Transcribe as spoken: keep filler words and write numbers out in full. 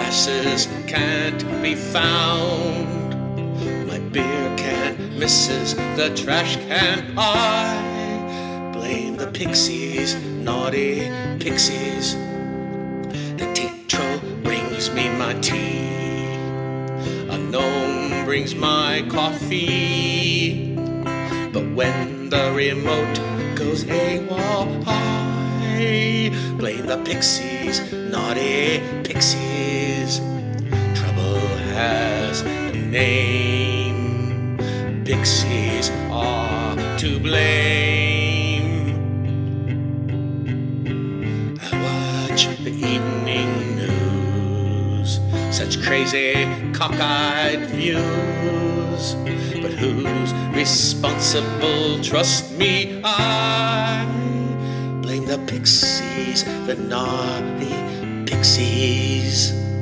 glasses can't be found. My beer can misses the trash can. I blame the pixies, naughty pixies. The teatro brings me my tea. A gnome brings my coffee. But when the remote goes AWOL, I blame the pixies, naughty pixies. Trouble has a name. Pixies are to blame. I watch the evening news, such crazy cockeyed views. But who's responsible? Trust me, I blame the pixies, the naughty pixies.